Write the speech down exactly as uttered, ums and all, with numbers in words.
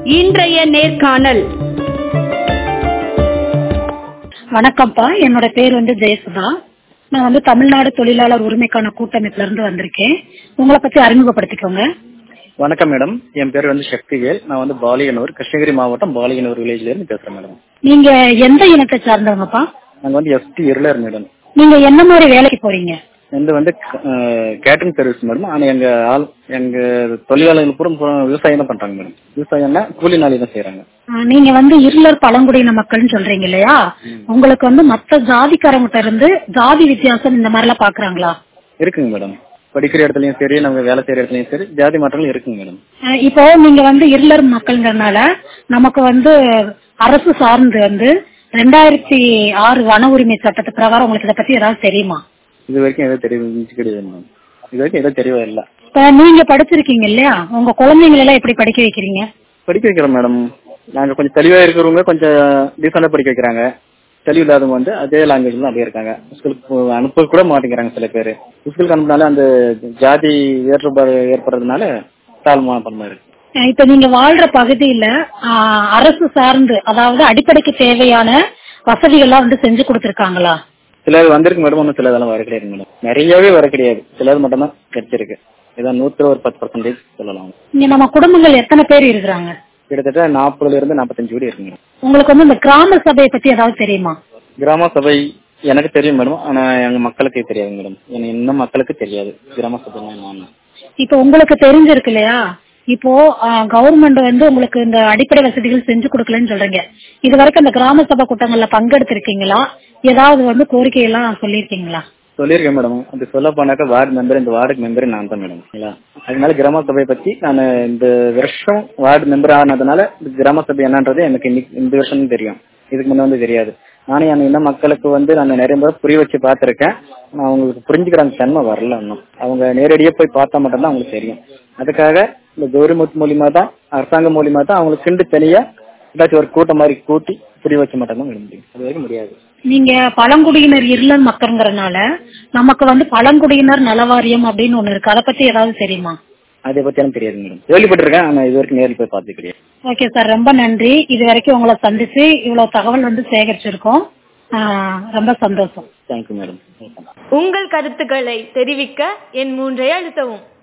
இன்றைய நேர்காணல். வணக்கம்ப்பா, என்னோட பேர் வந்து ஜெயசுதா. நான் வந்து தமிழ்நாடு தொழிலாளர் உரிமைக்கான கூட்டமைப்புல இருந்து வந்திருக்கேன். உங்களை பத்தி அறிமுகப்படுத்திக்கோங்க. வணக்கம் மேடம், என் பேர் வந்து சக்திவேல். நான் வந்து பாலியனூர், கிருஷ்ணகிரி மாவட்டம் பாலியனூர் வில்லேஜ்ல இருந்து பேசுறேன் மேடம். நீங்க எந்த இனத்தை சார்ந்தவங்கப்பா? நாங்க வந்து எஸ்டி இருளர் மேடம். நீங்க என்ன மாதிரி வேலைக்கு போறீங்க? இது வந்து கேட்டரிங் சர்வீஸ் மேடம். ஆனா எங்க ஆள் எங்க தொழிலாளர்கள் பூரா விவசாயம் தான் பண்றாங்க மேடம். விவசாயம்னா கூலி நாளி தான் செய்யறாங்க. நீங்க வந்து இருளர் பழங்குடியின மக்கள்னு சொல்றீங்க இல்லையா? உங்களுக்கு வந்து மத்த ஜாதிக்காரங்கிட்ட இருந்து ஜாதி வித்தியாசம் இந்த மாதிரி எல்லாம் பாக்குறாங்களா? இருக்குங்க மேடம். படிக்கிற இடத்துலயும் சரி, நம்ம வேலை செய்யற இடத்துலயும் சரி, ஜாதி மாற்றங்கள் இருக்குங்க மேடம். இப்போ நீங்க வந்து இருளர் மக்கள்ங்கிறதுனால நமக்கு வந்து அரசு சார்ந்து வந்து ரெண்டாயிரத்தி ஆறு வன உரிமை சட்டத்து பிரகாரம் உங்களுக்கு இதை பத்தி ஏதாவது தெரியுமா? இது வரைக்கும் எதாவது தெரியும் கிடையாது மேடம். இது வரைக்கும் எதாவது தெரியவே இல்லை. நீங்க படிச்சிருக்கீங்க இல்லையா? உங்க குழந்தைங்களை எல்லாம் எப்படி படிக்க வைக்கிறீங்க? படிக்க வைக்கிறோம் மேடம். நாங்க கொஞ்சம் தெளிவா இருக்கிறவங்க கொஞ்சம் டீசெண்டா படிக்க வைக்கிறாங்க. தெளிவு இல்லாதவங்க வந்து அதே லாங்குவேஜ்ல அப்படியே இருக்காங்க. ஸ்கூலுக்கு அனுப்ப கூட மாட்டேங்கிறாங்க சில பேர். ஸ்கூலுக்கு அனுப்பினால அந்த ஜாதி வேறுபாடு ஏற்படுறதுனால தாழ்மானமா இருக்கு. இப்ப நீங்க வாழ்ற பகுதியில அரசு சார்ந்து, அதாவது அடிப்படைக்கு தேவையான வசதிகள்லாம் வந்து செஞ்சு கொடுத்துருக்காங்களா? சிலது வந்திருக்கு மேடம், ஒன்னும் சிலதெல்லாம் வர கிடையாது மேடம். நிறையவே வர கிடையாது, சிலது மட்டும் தான் கிடைச்சிருக்கு. இதான் நூத்துல ஒரு பத்து பர்சன்டேஜ் சொல்லலாம். இங்க நம்ம குடும்பங்கள் எத்தனை பேர் இருக்கிறாங்க? கிட்டத்தட்ட நாற்பதுல இருந்து நாற்பத்தஞ்சு வீடு இருக்குங்க. உங்களுக்கு வந்து இந்த கிராம சபையை பத்தி ஏதாவது தெரியுமா? கிராம சபை எனக்கு தெரியும் மேடம், ஆனா எங்க மக்களுக்கு தெரியாது மேடம். இன்னும் மக்களுக்கு தெரியாது கிராம சபை. இப்ப உங்களுக்கு தெரிஞ்சிருக்கு இல்லையா? இப்போ கவர்மெண்ட் வந்து உங்களுக்கு இந்த அடிப்படை வசதிகள் செஞ்சு கொடுக்கலன்னு சொல்றீங்க. இது வரைக்கும் இந்த கிராம சபை கூட்டங்கள்ல பங்கெடுத்திருக்கீங்களா? ஏதாவது வந்து கோரிக்கை எல்லாம் சொல்லிருக்கீங்களா? சொல்லியிருக்கேன் மேடம். அது சொல்ல போனாக்க வார்டு மெம்பர், இந்த வார்டு மெம்பர் நான் தான் மேடம். அதனால கிராம சபையை பத்தி நான் இந்த வருஷம் வார்டு மெம்பர் ஆனதுனால கிராம சபை என்னன்றது எனக்கு இந்த வருஷம் தெரியும். இதுக்கு முன்ன வந்து தெரியாது. நானே என்ன மக்களுக்கு வந்து நான் நிறைய முறை புரிய வச்சு பார்த்திருக்கேன். அவங்களுக்கு புரிஞ்சுக்கிறாங்க தன்மை வரல இன்னும். அவங்க நேரடியா போய் பார்த்தா மட்டும்தான் அவங்களுக்கு தெரியும். அதுக்காக இந்த கவர்மெண்ட் மூலியமா தான், அரசாங்கம் மூலியமா தான் அவங்களுக்கு கிண்டு தனியா ஏதாச்சும் ஒரு கூட்டம் மாதிரி கூட்டி புரிய வச்ச மட்டும்தான் முடியும். அது வரைக்கும் முடியாது. நீங்க பழங்குடியினர் இருளர் மக்கள்ங்கிறதுனால நமக்கு வந்து பழங்குடியினர் நலவாரியம் அப்படின்னு ஒண்ணு இருக்கு. அதை பத்தி ஏதாவது தெரியுமா? அதை பத்தி எனக்கு தெரியாது மேடம். கேள்விப்பட்டிருக்கேன், ஆனா இது வரைக்கும் நேரில் போய் பார்த்து கிடையாது. ஓகே சார், ரொம்ப நன்றி. இது வரைக்கும் உங்களை சந்திச்சு இவ்வளவு தகவல் வந்து சேகரிச்சிருக்கோம். ரொம்ப சந்தோஷம். Thank you madam. உங்கள் கருத்துக்களை தெரிவிக்க என் மூன்றை அழுத்தவும்.